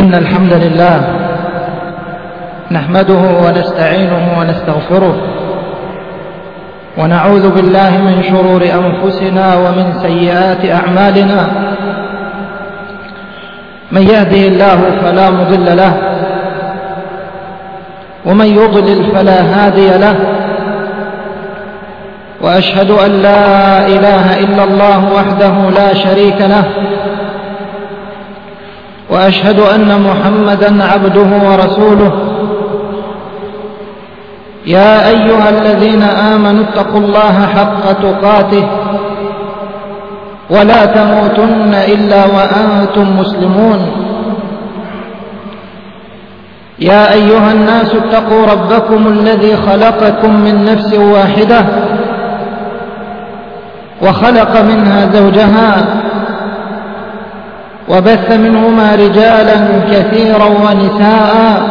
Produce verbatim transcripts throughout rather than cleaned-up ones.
إن الحمد لله نحمده ونستعينه ونستغفره ونعوذ بالله من شرور أنفسنا ومن سيئات أعمالنا. من يهده الله فلا مضل له ومن يضلل فلا هادي له، وأشهد أن لا إله إلا الله وحده لا شريك له، وأشهد أن محمدًا عبده ورسوله. يا أيها الذين آمنوا اتقوا الله حق تقاته ولا تموتن إلا وأنتم مسلمون. يا أيها الناس اتقوا ربكم الذي خلقكم من نفس واحدة وخلق منها زوجها وبث منهما رجالا كثيرا ونساء،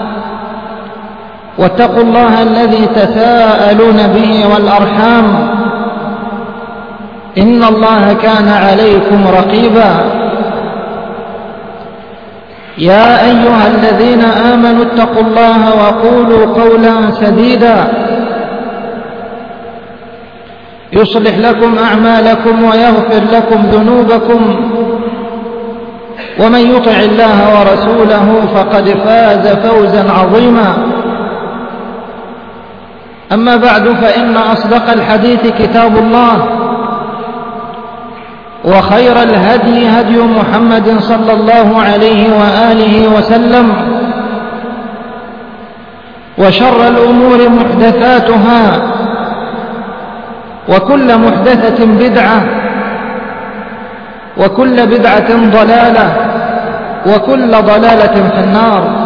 واتقوا الله الذي تساءلون به والأرحام إن الله كان عليكم رقيبا. يا أيها الذين آمنوا اتقوا الله وقولوا قولا سديدا يصلح لكم أعمالكم ويغفر لكم ذنوبكم، ومن يطع الله ورسوله فقد فاز فوزا عظيما. أما بعد، فإن أصدق الحديث كتاب الله، وخير الهدي هدي محمد صلى الله عليه وآله وسلم، وشر الأمور محدثاتها، وكل محدثة بدعة، وكل بدعة ضلالة، وكل ضلالة في النار.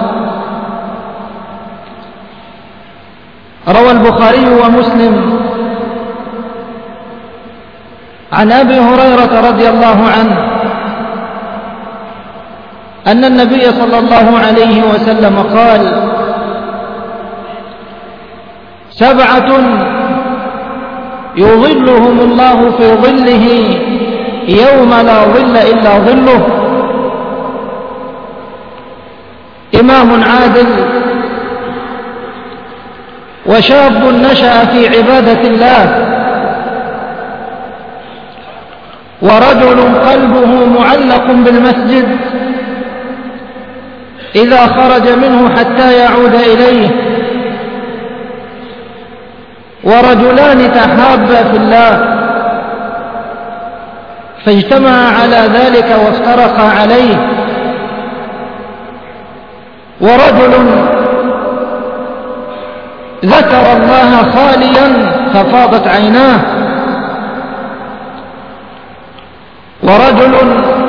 روى البخاري ومسلم عن أبي هريرة رضي الله عنه أن النبي صلى الله عليه وسلم قال: سبعة يظلهم الله في ظله يوم لا ظل إلا ظله: إمام عادل، وشاب نشأ في عبادة الله، ورجل قلبه معلق بالمسجد إذا خرج منه حتى يعود إليه، ورجلان تحابا في الله فاجتمعا على ذلك وافترقا عليه، ورجل ذكر الله خاليا ففاضت عيناه، ورجل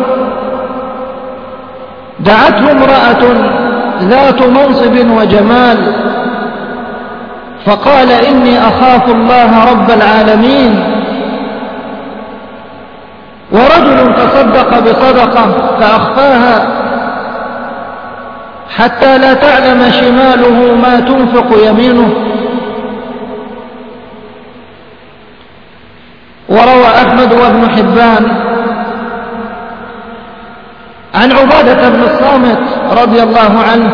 دعته امرأة ذات منصب وجمال فقال: إني أخاف الله رب العالمين. ورجل تصدق بصدقة فأخفاها حتى لا تعلم شماله ما تنفق يمينه. وروى أحمد وابن حبان عن عبادة بن الصامت رضي الله عنه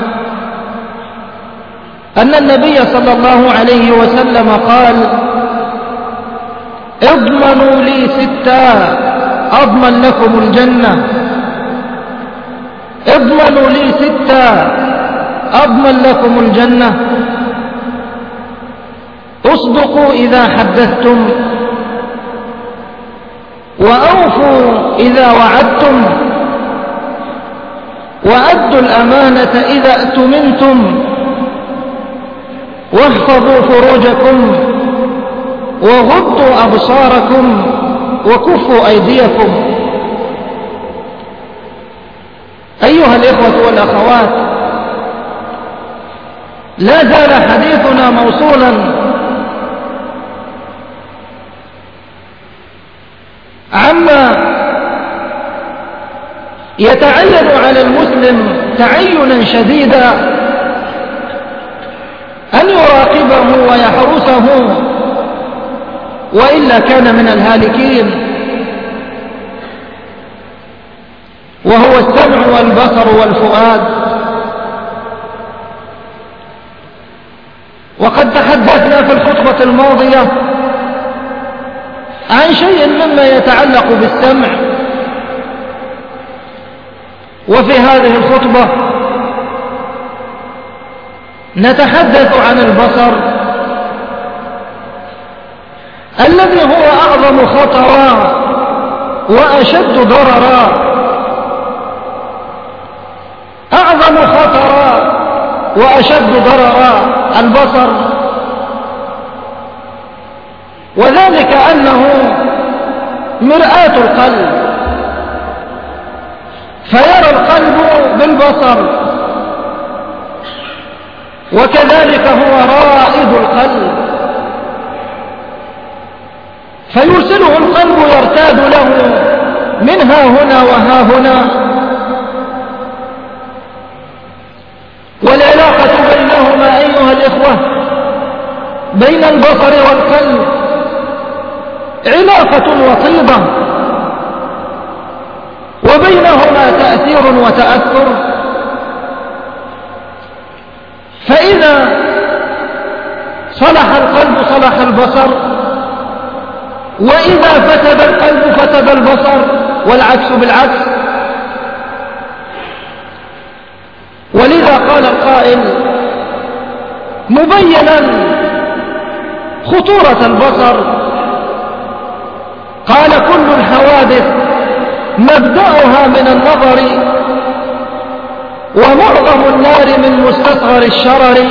أن النبي صلى الله عليه وسلم قال: اضمنوا لي ستا أضمن لكم الجنة. اضمنوا لي ستا أضمن لكم الجنة: اصدقوا إذا حدثتم، وأوفوا إذا وعدتم، وأدوا الأمانة إذا اؤتمنتم، واحفظوا فروجكم، وغضوا أبصاركم، وكفوا أيديكم. أيها الإخوة والأخوات، لا زال حديثنا موصولا عما يتعين على المسلم تعينا شديدا أن يراقبه ويحرسه، وإلا كان من الهالكين. وهو السمع والبصر والفؤاد. وقد تحدثنا في الخطبة الماضية عن شيء مما يتعلق بالسمع، وفي هذه الخطبة نتحدث عن البصر الذي هو أعظم خطرا وأشد ضررا. أعظم خطرا وأشد ضررا البصر، وذلك أنه مرآة القلب، فيرى القلب بالبصر، وكذلك هو رائد القلب، فيرسله القلب يرتاد له من ها هنا وها هنا. والعلاقة بينهما أيها الإخوة، بين البصر والقلب علاقة وطيدة، وبينهما تأثير وتأثر. فإذا صلح القلب صلح البصر، وإذا فسد القلب فسد البصر، والعكس بالعكس. ولذا قال القائل مبينا خطورة البصر، قال كل الحوادث مبدأها من النظر، ومعظم النار من مستصغر الشرر.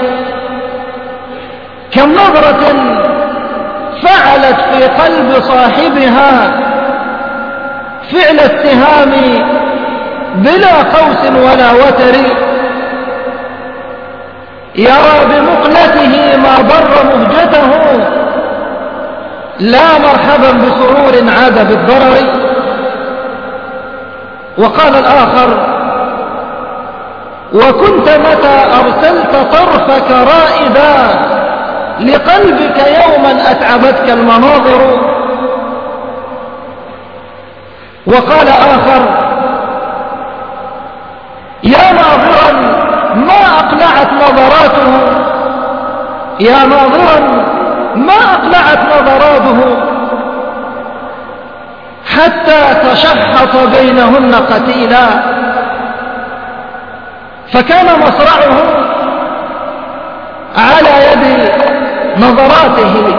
كم نظرة فعلت في قلب صاحبها فعل السهام بلا قوس ولا وتر، يرى بمقلته ما ضر مهجته، لا مرحبا بسرور عاد بالضرر. وقال الآخر وكنت متى أرسلت طرفك رائدا لقلبك يوما أتعبتك المناظر. وقال آخر يا ناظرا ما أقلعت نظراته، يا ناظرا ما أقلعت نظراته، حتى تشحط بينهن قتيلا. فكان مصرعه على يد نظراته،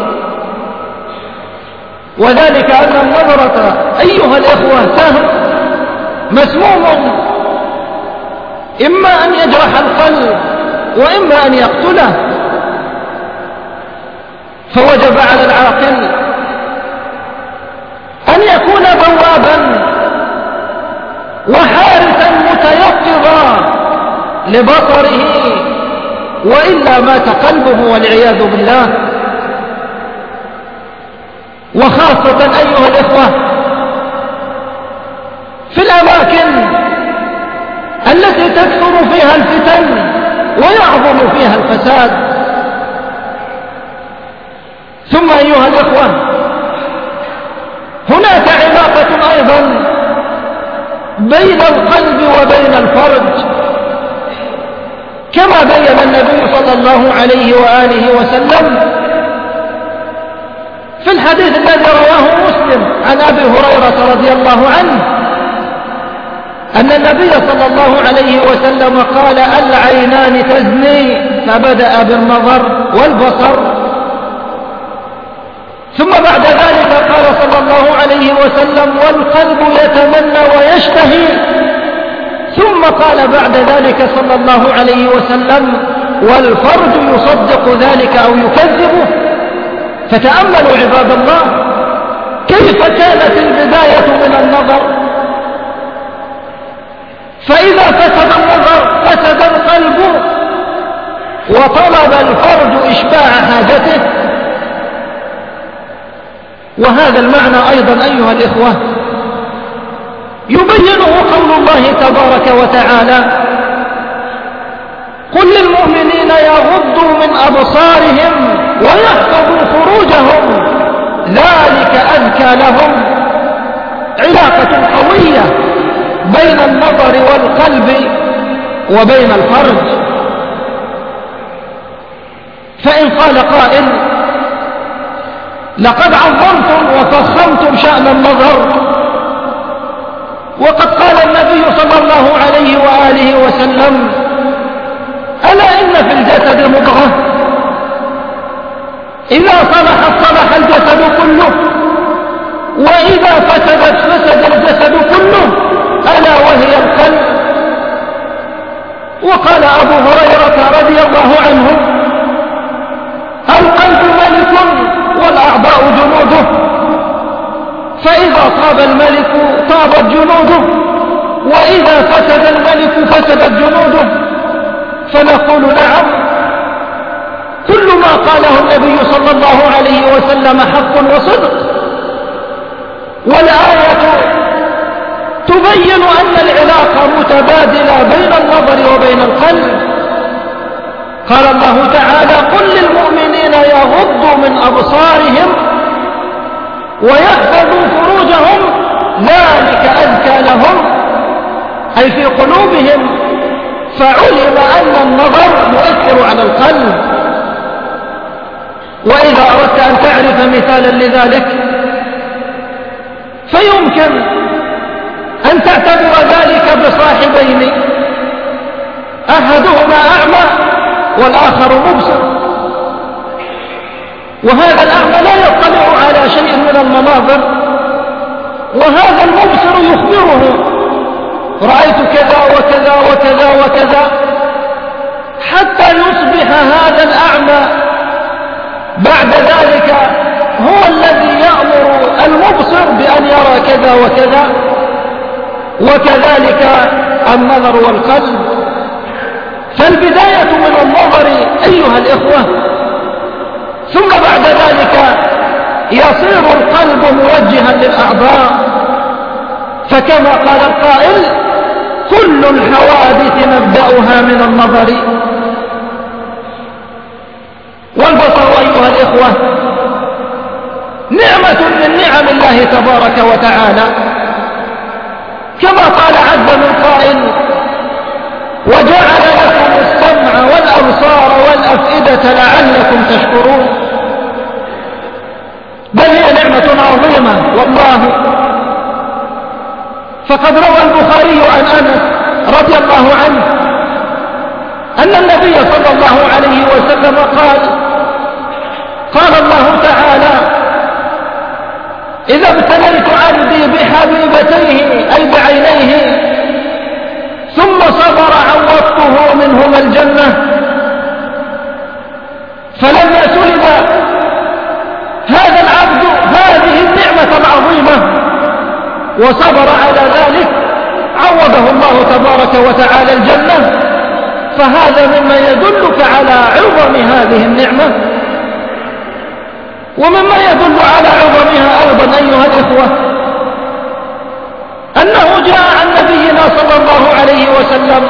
وذلك أن النظرة أيها الإخوة سهم مسموم، إما أن يجرح القلب وإما أن يقتله. فوجب على العاقل أن يكون بوابا وحارسا متيقظا لبصره، وإلا مات قلبه والعياذ بالله. وخاصة أيها الإخوة في الأماكن التي تكثر فيها الفتن ويعظم فيها الفساد. ثم أيها الإخوة هناك علاقة أيضا بين القلب وبين الفرج، كما بين النبي صلى الله عليه وآله وسلم في الحديث الذي رواه مسلم عن أبي هريرة رضي الله عنه أن النبي صلى الله عليه وسلم قال العينان تزني، فبدأ بالنظر والبصر، ثم بعد ذلك قال صلى الله عليه وسلم والقلب يتمنى ويشتهي، ثم قال بعد ذلك صلى الله عليه وسلم والفرج يصدق ذلك أو يكذبه. فتأملوا عباد الله كيف كانت البداية من النظر، فإذا فسد النظر فسد القلب، وطلب الفرج إشباع حاجته. وهذا المعنى أيضا أيها الإخوة يبينه قول الله تبارك وتعالى قل للمؤمنين يغضوا من أبصارهم ويحفظوا فروجهم ذلك أزكى لهم. علاقة قوية بين النظر والقلب وبين الفرج. فإن قال قائل لقد عظمتم وفخمتم شأن النظر، وقد قال النبي صلى الله عليه وآله وسلم ألا إن في الجسد مضغة إذا صلحت صلح الجسد كله وإذا فسدت فسد الجسد كله ألا وهي القلب. وقال أبو هريرة رضي الله عنه القلب ملك والأعضاء جنوده، فإذا طاب الملك طابت جنوده وإذا فسد الملك فسدت جنوده. فنقول نعم، كل ما قاله النبي صلى الله عليه وسلم حق وصدق، والآية تبين أن العلاقة متبادلة بين النظر وبين القلب. قال الله تعالى قل للمؤمنين يغضوا من أبصارهم ويحفظوا فروجهم ذلك أزكى لهم، أي في قلوبهم، فعلم أن النظر يؤثر على القلب. وإذا أردت أن تعرف مثالا لذلك فيمكن أن تعتبر ذلك بصاحبين، أحدهما أعمى والآخر مبصر، وهذا الأعمى لا يطلع على شيء من المناظر، وهذا المبصر يخبره رأيت كذا وكذا وكذا وكذا، حتى يصبح هذا الأعمى بعد ذلك هو الذي يأمر المبصر بأن يرى كذا وكذا. وكذلك النظر والقلب. فالبداية من النظر أيها الإخوة، ثم بعد ذلك يصير القلب موجها للأعضاء. فكما قال القائل كل الحوادث نبدأها من النظر. والبصر أيها الإخوة نعمة من نعم الله تبارك وتعالى، كما قال عز من قائل وجعل لكم السمع والأبصار والأفئدة لعلكم تشكرون. بل هي نعمة عظيمة والله. فقد روى البخاري عن أنس رضي الله عنه أن النبي صلى الله عليه وسلم قال قال الله تعالى إذا ابتليت عبدي بحبيبتيه أي بعينيه ثم صبر عوضته منهما الجنة. فلما سلب هذا العبد هذه النعمة العظيمة وصبر على ذلك عوضه الله تبارك وتعالى الجنة. فهذا مما يدلك على عظم هذه النعمة، ومما يدل على عظمها أيضا أيها الإخوة أنه جاء عن نبينا صلى الله عليه وسلم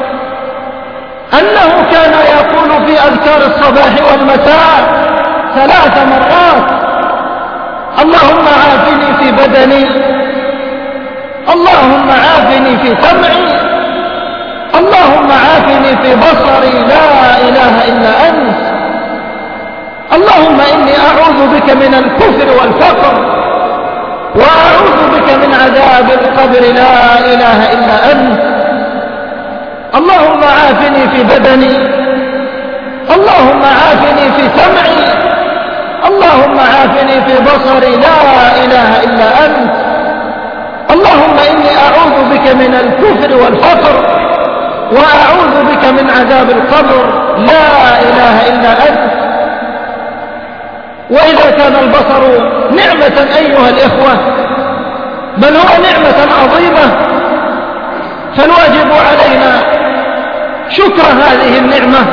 أنه كان يقول في أذكار الصباح والمساء ثلاث مرات اللهم عافني في بدني، اللهم عافني في سمعي، اللهم عافني في بصري، لا إله إلا أنت، اللهم إني أعوذ بك من الكفر والفقر وأعوذ بك من عذاب القبر، لا إله إلا أنت، اللهم عافني في بدني، اللهم عافني في سمعي، اللهم عافني في بصري، لا إله إلا أنت، اللهم إني أعوذ بك من الكفر والفقر وأعوذ بك من عذاب القبر، لا إله إلا أنت. وإذا كان البصر نعمة أيها الإخوة بل هو نعمة عظيمة، فالواجب علينا شكر هذه النعمة.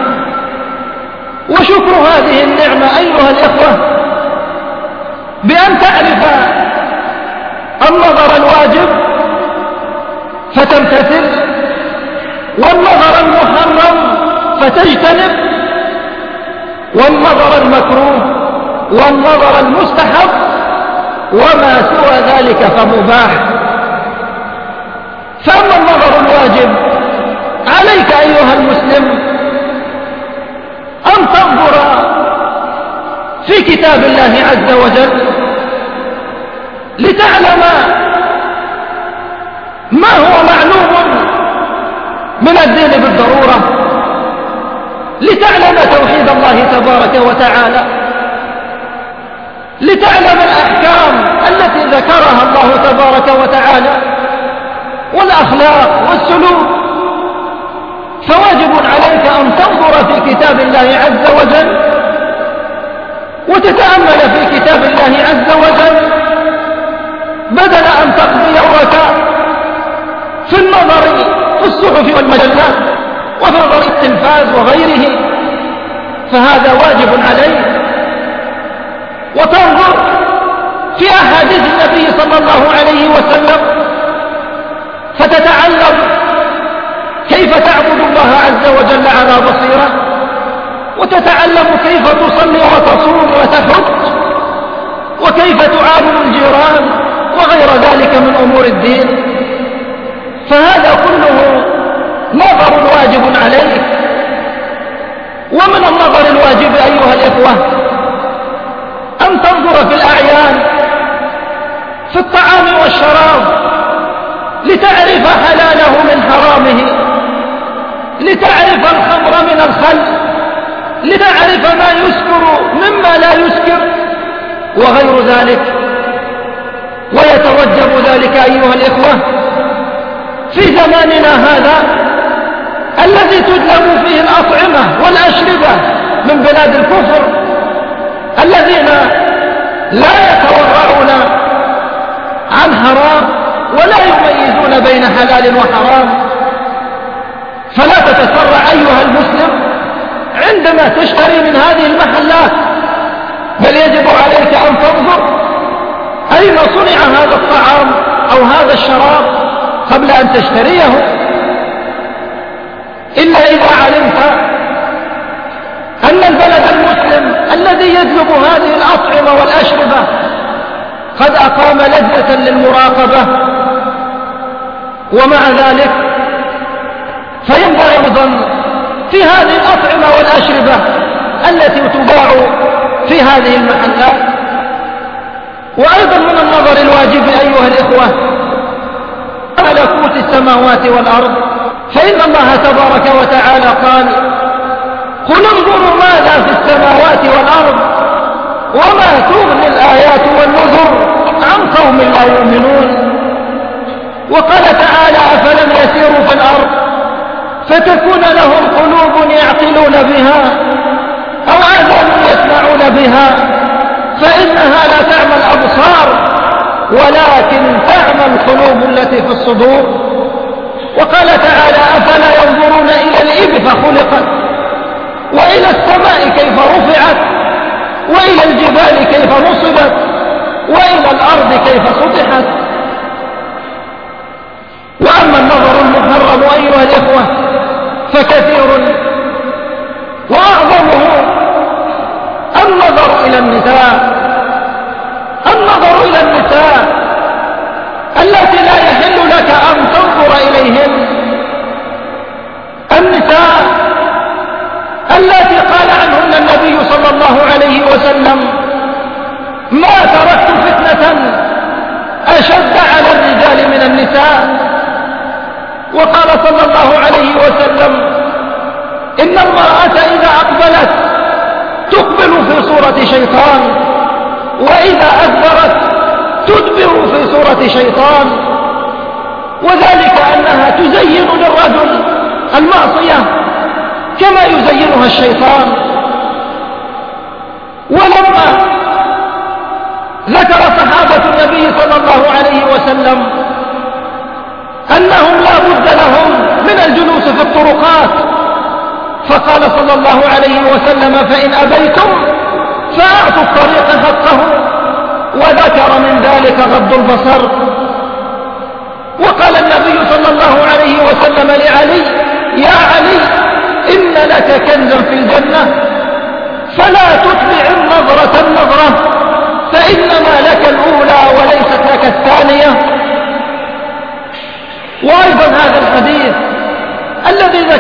وشكر هذه النعمة أيها الإخوة بأن تعرف النظر الواجب فتمتثل، والنظر المحرم فتجتنب، والنظر المكروه والنظر المستحب، وما سوى ذلك فمباح. فأما النظر الواجب عليك أيها المسلم أن تنظر في كتاب الله عز وجل لتعلم ما هو معلوم من الدين بالضرورة، لتعلم توحيد الله تبارك وتعالى، لتعلم الأحكام التي ذكرها الله تبارك وتعالى والأخلاق والسلوك. فواجب عليك أن تنظر في كتاب الله عز وجل وتتأمل في كتاب الله عز وجل بدل أن تقضي يومك في النظر في الصحف والمجلات وفي نظر التلفاز وغيره، فهذا واجب عليك. وتنظر في أحاديث النبي صلى الله عليه وسلم فتتعلم كيف تعبد الله عز وجل على بصيرة، وتتعلم كيف تصلي وتصوم وتحج، وكيف تعامل الجيران وغير ذلك من أمور الدين. فهذا كله نظر واجب عليك. ومن النظر الواجب أيها الإخوة أن تنظر في الأعيان في الطعام والشراب لتعرف حلاله من حرامه، لتعرف الخمر من الخل، لتعرف ما يسكر مما لا يسكر وغير ذلك. ويتوجب ذلك أيها الإخوة في زماننا هذا الذي تدلم فيه الأطعمة والأشربة من بلاد الكفر، الذين لا يتورعون عن حرام ولا يميزون بين حلال وحرام. فلا تتسرع أيها المسلم عندما تشتري من هذه المحلات، بل يجب عليك أن تنظر أين صنع هذا الطعام أو هذا الشراب قبل أن تشتريه، إلا إذا علمت أن البلد المسلم الذي يجلب هذه الأطعمة والأشربة قد أقام لجنة للمراقبة. ومع ذلك فينبغي أيضا في هذه الأطعمة والأشربة التي تباع في هذه المحلات. وأيضا من النظر الواجب أيها الإخوة ملكوت السماوات والأرض، فإن الله تبارك وتعالى قال: قل انظروا ماذا في السماوات والأرض وما تغني الآيات والنذر عن قوم لا يؤمنون. وقال تعالى: أفلم يسيروا في الأرض فتكون لهم قلوب يعقلون بها أو آذان يسمعون بها فإنها لا تعمى الأبصار ولكن تعمى القلوب التي في الصدور. وقال تعالى: أفلا ينظرون إلى الإبل فخلقت وإلى السماء كيف رفعت وإلى الجبال كيف نصبت وإلى الأرض كيف سطحت. وأما النظر المحرم أيها الإخوة فكثير وأعظمه النظر إلى النساء، النظر إلى النساء التي لا يحل لك أن تنظر إليهن، النساء التي قال عنهن النبي صلى الله عليه وسلم: ما تركت فتنة أشد على الرجال من النساء. وقال صلى الله عليه وسلم: إن المرأة إذا أقبلت تقبل في صورة شيطان وإذا أدبرت تدبر في صورة شيطان، وذلك أنها تزين للرجل المعصية كما يزينها الشيطان. ولما ذكر صحابة النبي صلى الله عليه وسلم أنهم لا بد لهم من الجلوس في الطرقات، فقال صلى الله عليه وسلم: فإن أبيتم فأعطوا الطريق حقه، وذكر من ذلك غض البصر. وقال النبي صلى الله عليه وسلم لعلي: يا علي إن لك كنزا في الجنة فلا تتبع النظرة النظرة فإنما لك الأولى وليست لك الثانية. وأيضا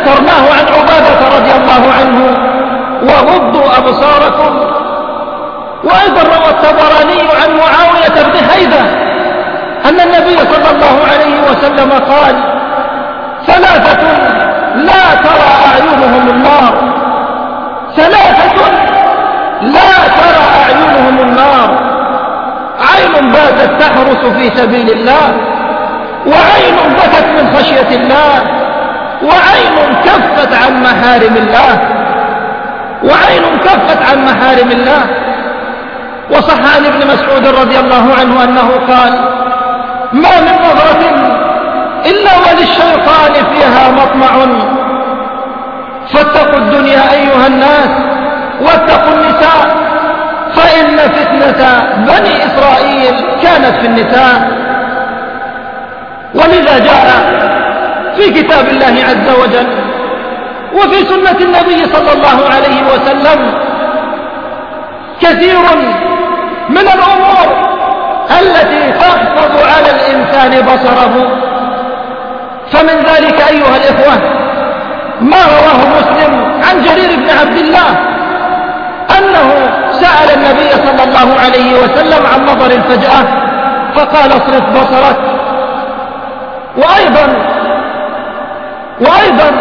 ذكرناه عن عبادة رضي الله عنه: وغضوا أبصاركم. وأيضا روى الطبراني عن معاوية بن حيدة أن النبي صلى الله عليه وسلم قال: ثلاثة لا ترى أعينهم النار، ثلاثة لا ترى أعينهم النار: عين باتت تحرس في سبيل الله، وعين بكت من خشية الله، وعين كفت عن محارم الله، وعين كفت عن محارم الله. وصح عن ابن مسعود رضي الله عنه أنه قال: ما من نظرة إلا وللشيطان فيها مطمع، فاتقوا الدنيا أيها الناس واتقوا النساء، فإن فتنة بني إسرائيل كانت في النساء. ولذا جاء في كتاب الله عز وجل وفي سنة النبي صلى الله عليه وسلم كثير من الأمور التي تحفظ على الإنسان بصره. فمن ذلك أيها الإخوة ما رواه مسلم عن جرير بن عبد الله أنه سأل النبي صلى الله عليه وسلم عن نظر الفجأة فقال: اصرف بصرك. وأيضا وأيضا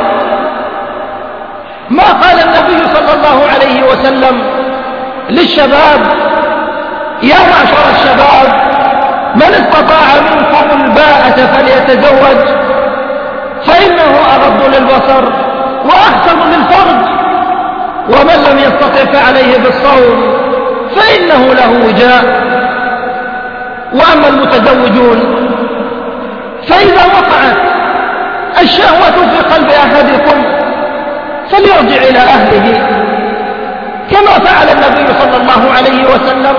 ما قال النبي صلى الله عليه وسلم للشباب: يا معشر الشباب، من استطاع منكم الباءة فليتزوج فإنه أغض للبصر وأحسن للفرج، ومن لم يستطع فعليه بالصوم فإنه له وجاء. وأما المتزوجون فإذا وقعت الشهوة في قلب أحدكم فليرجع إلى أهله، كما فعل النبي صلى الله عليه وسلم.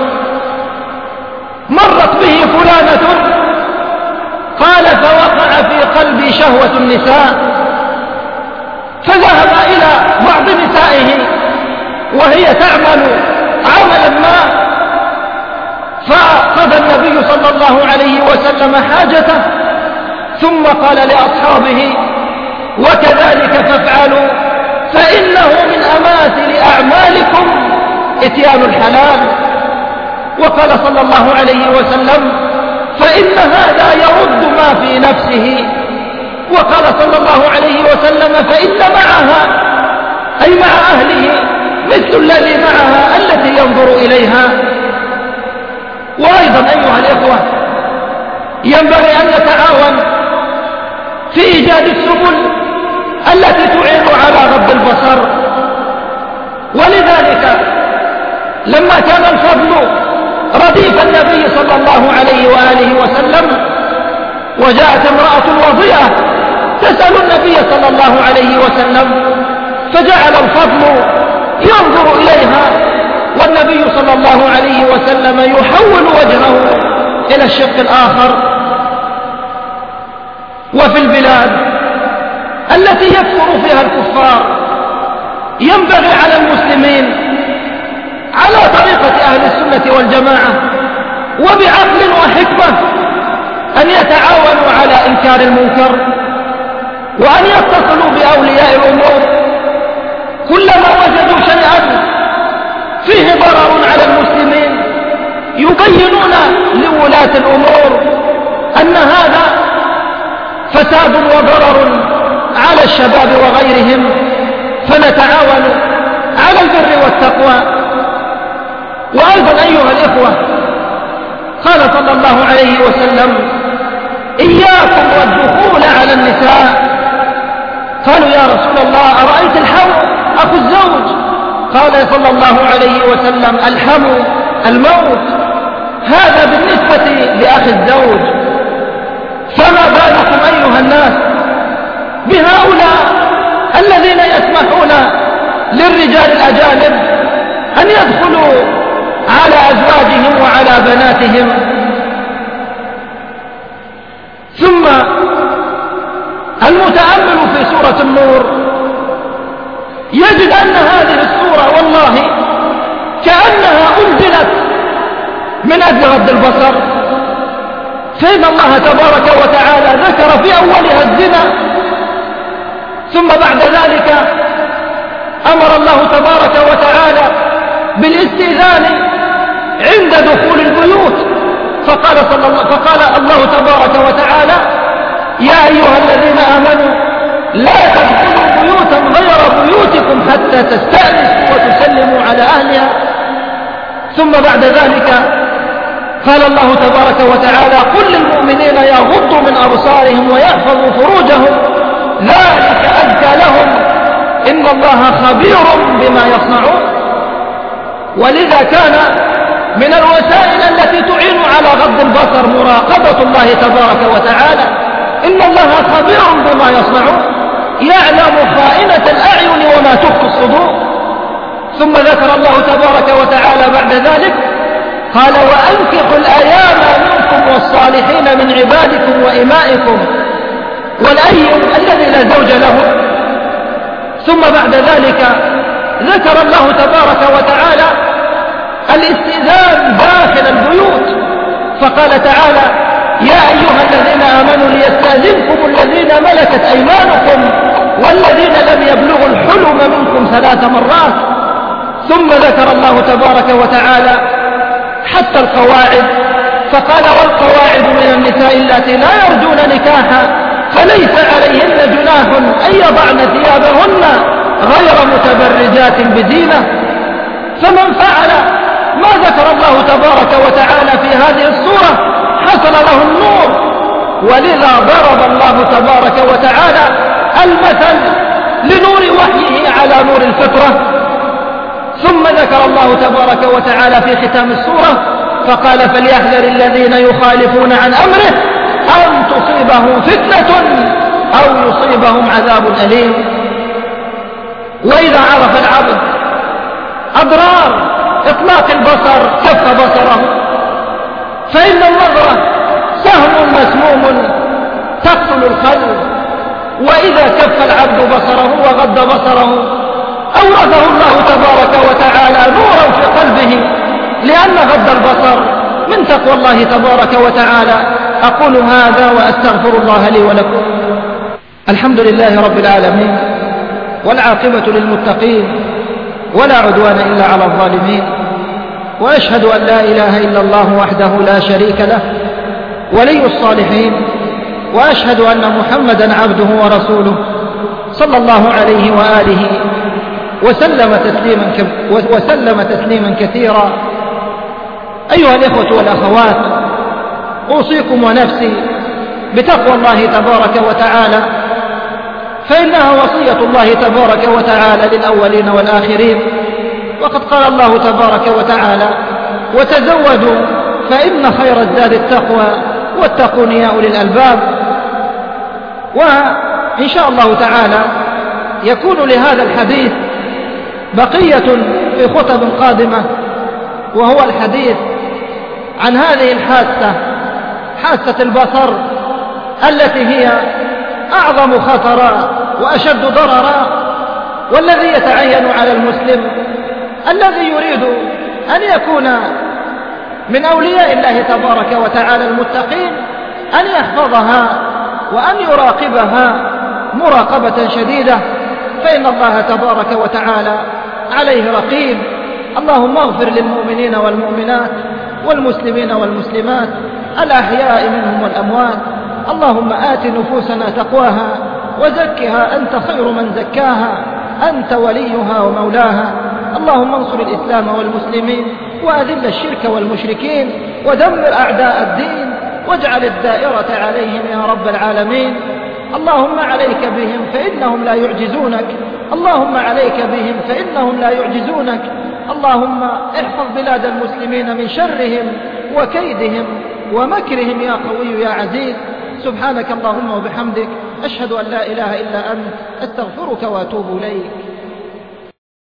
مرت به فلانة قال: فوقع في قلبي شهوة النساء، فذهب إلى بعض نسائه وهي تعمل عملا ما، فقضى النبي صلى الله عليه وسلم حاجته ثم قال لأصحابه: وكذلك فافعلوا، فإنه من أماثل أعمالكم إتيان الحلال. وقال صلى الله عليه وسلم: فإن هذا يرد ما في نفسه. وقال صلى الله عليه وسلم: فإن معها، أي مع أهله، مثل الذي معها التي ينظر إليها. وأيضا أيها الإخوة ينبغي أن نتعاون في إيجاد السبل التي تعين على غض البصر. ولذلك لما كان الفضل رديف النبي صلى الله عليه وآله وسلم وجاءت امرأة وضيئة تسأل النبي صلى الله عليه وسلم، فجعل الفضل ينظر إليها والنبي صلى الله عليه وسلم يحول وجهه إلى الشق الآخر. وفي البلاد التي يكثر فيها الكفار ينبغي على المسلمين على طريقة أهل السنة والجماعة وبعقل وحكمة أن يتعاونوا على إنكار المنكر، وأن يتصلوا بأولياء الأمور كلما وجدوا شيئا فيه ضرر على المسلمين يبينون لولاة الأمور أن هذا فساد وضرر على الشباب وغيرهم، فنتعاون على البر والتقوى. وأيضا أيها الإخوة قال صلى الله عليه وسلم: إياكم والدخول على النساء. قالوا: يا رسول الله أرأيت الحم أخو الزوج؟ قال صلى الله عليه وسلم: الحم الموت، هذا بالنسبة لأخي الزوج، فما بالكم أيها الناس بهؤلاء الذين يسمحون للرجال الأجانب أن يدخلوا على أزواجهم وعلى بناتهم. ثم المتأمل في سورة النور يجد أن هذه السورة والله كأنها أنزلت من أجل غض البصر، فإن الله تبارك وتعالى ذكر في أولها الزنا، ثم بعد ذلك أمر الله تبارك وتعالى بالاستئذان عند دخول البيوت، فقال, صلى الله فقال الله تبارك وتعالى: يا أيها الذين آمنوا لا تدخلوا بيوتا غير بيوتكم حتى تستأنسوا وتسلموا على أهلها. ثم بعد ذلك قال الله تبارك وتعالى: قل للمؤمنين يغضوا من أبصارهم ويحفظوا فروجهم ذلك أزكى لهم إن الله خبير بما يصنعون. ولذا كان من الوسائل التي تعين على غض البصر مراقبة الله تبارك وتعالى. إن الله خبير بما يصنعون، يعلم خائنة الأعين وما تخفي الصدور. ثم ذكر الله تبارك وتعالى بعد ذلك قال: وأنكحوا الأيام منكم والصالحين من عبادكم وإمائكم والأيم الذي لا زوج له. ثم بعد ذلك ذكر الله تبارك وتعالى الاستئذان داخل البيوت، فقال تعالى: يا أيها الذين آمنوا ليستأذنكم الذين ملكت أيمانكم والذين لم يبلغوا الحلم منكم ثلاث مرات. ثم ذكر الله تبارك وتعالى حتى القواعد، فقال: والقواعد من النساء اللاتي لا يرجون نكاحا فليس عليهن جناح أن يضعن ثيابهن غير متبرجات بزينة. فمن فعل ما ذكر الله تبارك وتعالى في هذه الصورة حصل له النور. ولذا ضرب الله تبارك وتعالى المثل لنور وحيه على نور الفطرة. ثم ذكر الله تبارك وتعالى في ختام السورة فقال: فليحذر الذين يخالفون عن أمره أن تصيبهم فتنة أو يصيبهم عذاب أليم. وإذا عرف العبد أضرار إطلاق البصر كف بصره، فإن النظرة سهم مسموم تقتل القلب. وإذا كف العبد بصره وغض بصره أورثه الله تبارك وتعالى نورا في قلبه، لأن غض البصر من تقوى الله تبارك وتعالى. أقول هذا وأستغفر الله لي ولكم. الحمد لله رب العالمين، والعاقبة للمتقين، ولا عدوان إلا على الظالمين. وأشهد أن لا إله إلا الله وحده لا شريك له ولي الصالحين، وأشهد أن محمدا عبده ورسوله صلى الله عليه وآله وسلم تسليما, وسلم تسليما كثيرا. أيها الإخوة والأخوات، أوصيكم ونفسي بتقوى الله تبارك وتعالى، فإنها وصية الله تبارك وتعالى للأولين والآخرين. وقد قال الله تبارك وتعالى: وتزودوا فإن خير الزاد التقوى واتقون يا أولي الألباب. وإن شاء الله تعالى يكون لهذا الحديث بقية في خطب قادمة، وهو الحديث عن هذه الحادثة، حادثة البصر، التي هي أعظم خطرا وأشد ضررا، والذي يتعين على المسلم الذي يريد أن يكون من أولياء الله تبارك وتعالى المتقين أن يحفظها وأن يراقبها مراقبة شديدة، فإن الله تبارك وتعالى عليه رقيب. اللهم اغفر للمؤمنين والمؤمنات والمسلمين والمسلمات الأحياء منهم والأموات. اللهم آت نفوسنا تقواها وزكها أنت خير من زكاها، أنت وليها ومولاها. اللهم انصر الإسلام والمسلمين وأذل الشرك والمشركين ودمر أعداء الدين واجعل الدائرة عليهم يا رب العالمين. اللهم عليك بهم فإنهم لا يعجزونك، اللهم عليك بهم فإنهم لا يعجزونك. اللهم احفظ بلاد المسلمين من شرهم وكيدهم ومكرهم يا قوي يا عزيز. سبحانك اللهم وبحمدك، أشهد أن لا إله إلا أنت، أستغفرك وأتوب إليك.